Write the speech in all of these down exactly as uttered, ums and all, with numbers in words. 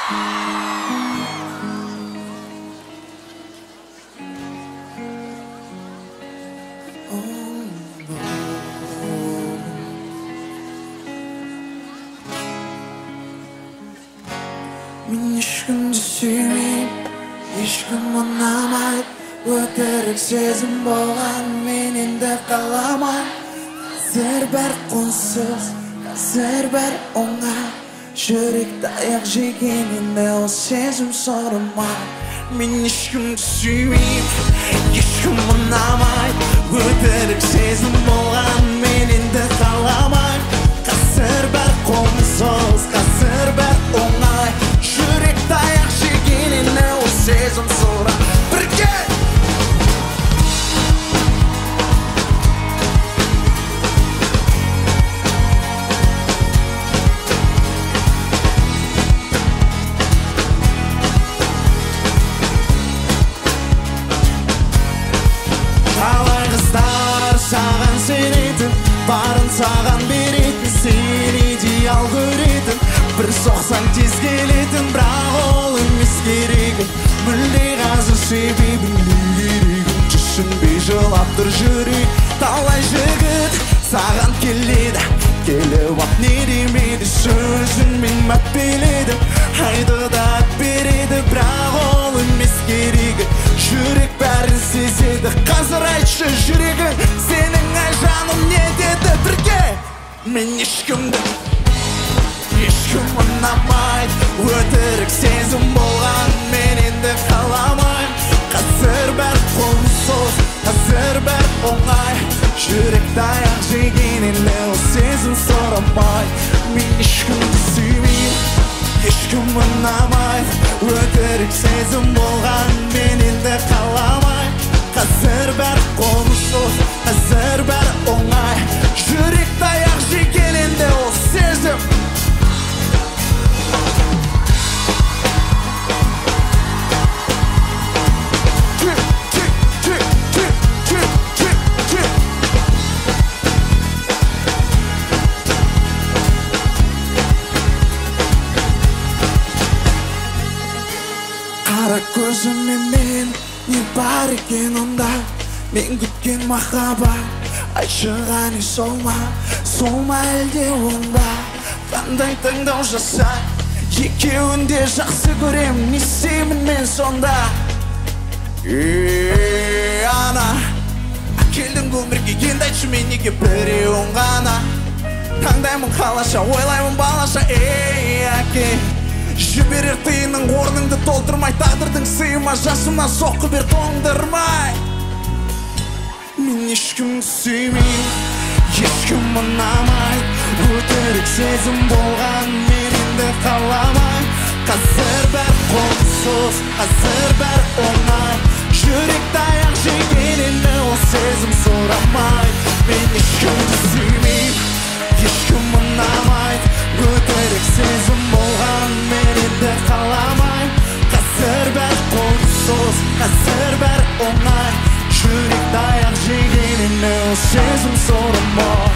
Мен ешкімді сүймеймін, ешкім ұнамайды. Өтірік сезім болған мен енді қаламайм. Қазір бәрі құнсыз, қазір бәрі оңай. Жүректі аяқ жеген енді ол сезім сұрымай. Мен ешкімді сүймеймін, ешкім ұнамайды. Өтірік сезім болған мен енді қаламайм. Қазір бәрі құнсыз, қазір бәрі оңай. Жүректі аяқ жеген енді ол сезім сұрымай. Бірге! Саған сенетін, барын саған беретін, сен идеал көретін, бір соқсаң тез келетін, бірақ ол емес керегім. Мүлде қазір себебім не керегім, түсінбей жылап тұр жүрек. Талай жігіт саған келеді, келіп ап не демейді, сөзіңмен мәпеледі, айды да береді, бірақ ол емес керегі. Жүрек бәрін сезеді, қазір айтшы жүрегің, сенің ай жаным не деді? Бірге! Мен ешкімді, ешкім ұнамайды. Өтірік сезім болған мен енді қаламайм. Қазір бәрі құнсыз, қазір бәрі оңай. Жүректі аяқ жеген енді ол сезім сұрамай. Мен ешкімді сүймеймін, ешкім ұнамайды. Өтірік сезім болған мен енді қаламайм. Қазір бәрі құнсыз, қазір бәрі оңай. Жүректі аяқ жеген енді ол сезім. Қара көзіме мен не бар екен онда, мен күткен махаббат. Айтшы ғани сол ма, сол ма әлде оң ба? Қандай таңдау жасай, екеуін де жақсы көрем, не істеймін мен сонда? Ей ана, әкелдің өмірге, енді айтшы мен неге біреуін ғана? Таңдаймын қалаша, ойлаймын балаша. Ей әке, жіберер тиынның орныңды толтырмай, тағдырдың сыйыма жасыма соққы бер тоңдырмай. Мен ешкімді сүймеймін, ешкім ұнамайды. Өтірік сезім болған мен енді қаламайм. Қазір бәрі құнсыз, қазір бәрі оңай. Жүректі аяқ жеген енді ол сезім сұрамай. Мен ешкімді сүймеймін, ешкім ұнамайды. Өтірік сезім болған мен енді қаламайм. Қазір бәрі құнсыз, қазір бәрі оңай. Жүректі аяқ жеген енді ол сезім сұрамай.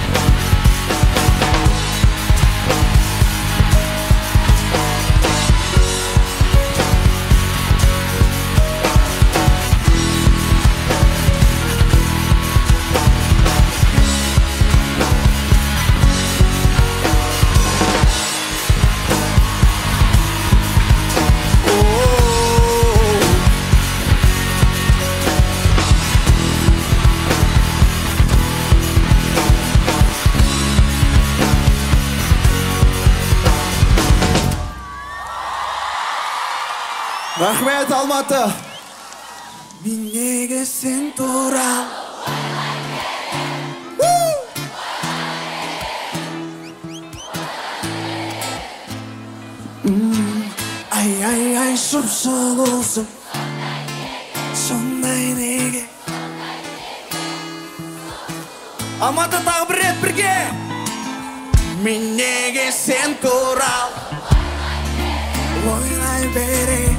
Рахмет, Алматы! Мен неге сен туралы Ай-ай-ай, сұп-сұлусың, сондай неге? Алматы тағы бір рет бірге! Мен неге сен туралы ойлай берейін?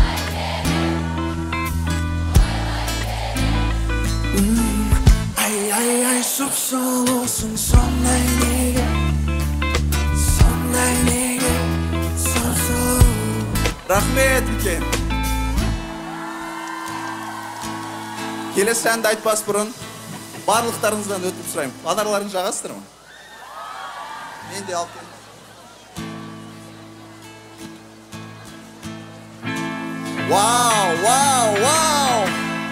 Ай-ай-ай, сұп-сұлусың, сондай неге? Сондай неге? Сұп-сұлу Рахмет үлкен. Келесі әнді айтпас бұрын барлықтарыңыздан өтіп сұраймын. Бадарларын жағасыздар ма? Мен де алып келдім. Вау, вау, вау!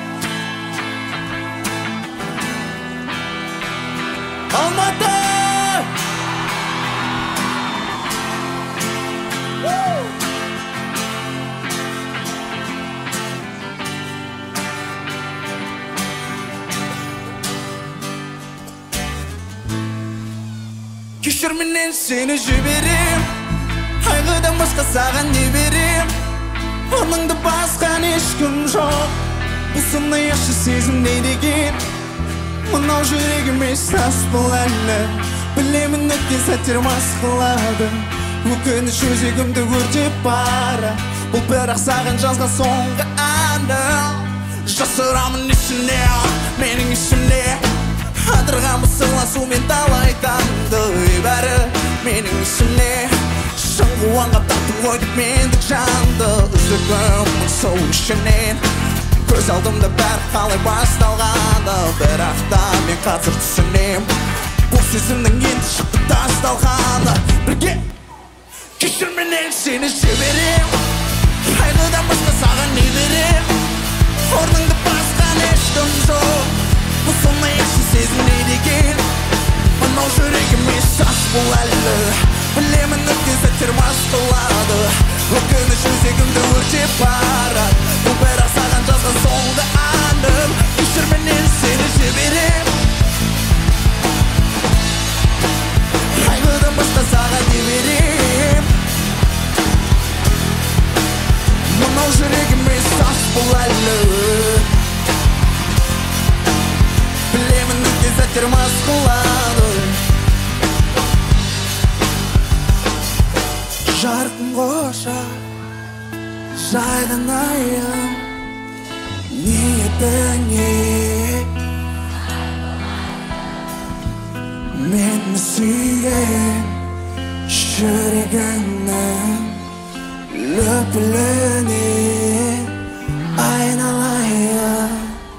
Алматы! Кешір менен сені жіберем, қайғыдан басқа саған не берем? Оныңды басқан ешкім жоқ, бұл сондай ащы сезім не деген? Мынау жүрегім еш тас бұл әлі, білемін өткен сәттер мас қылады. Өкініш өзегімді өртеп бара, бұл бірақ саған жазған соңғы әнім. Жасырамын ішіне, менің ішімде адырған сырласумен талай таңды. Бәрі менің ішімде шын қуанға таптым ғой деп мендік жанды. Үзігім сол ішінен көз алдымда бәрі қалай басталғаны. Бірақ та мен қазір түсінем, бұл сезімнің енді шықты тасталғаны. Бірге кешір менен сені жіберем, қайғыдан басқа саған не берем? Орныңды басқан ешкім жоқ, бұл сондай ащы сезім не деген? Мынау жүрегім еш тас бұл әлі, білемін өткен сәттер мас қылады. Өкініш өзегімді өртеп барады, бұл бірақ саған жазған соңғы әнім. Кешір менен сені жіберем, қайғыдан басқа саған не берем? Мынау жүрегім еш тас бұл әлі, білемін өткен сәттер мас қылады. Жарқын қоша жайғанайын ниетіңе, мені сүйген жүрегіңнің лүпіліне айналайын.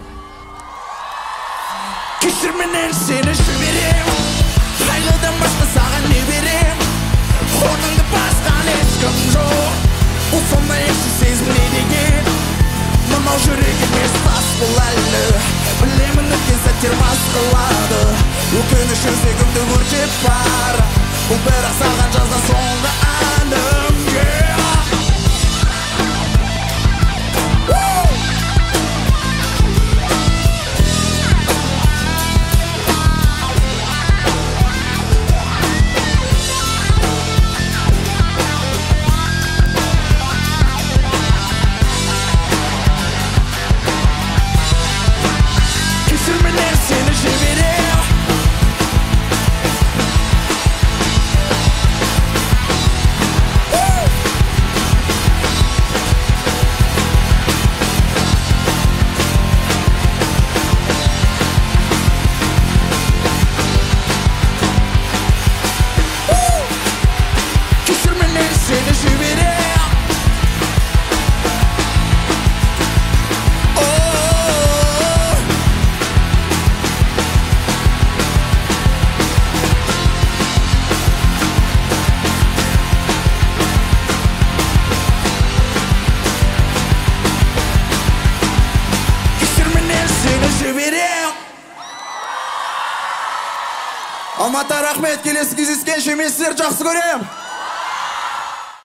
Кешір менен сені жіберем, қайғыдан басқа саған не берем? Орныңды басқан ешкім жоқ, бұл сондай ащы сезім не деген? Мынау жүрегім еш тас бұл әлі, білемін өткен сәттер мас қылады. Өкініш өзегімді өртеп бара, бұл бірақ саған жазған соңғы әнім. Алматы, рахмет, келесі кездескенше мен сіздерді жақсы көрем.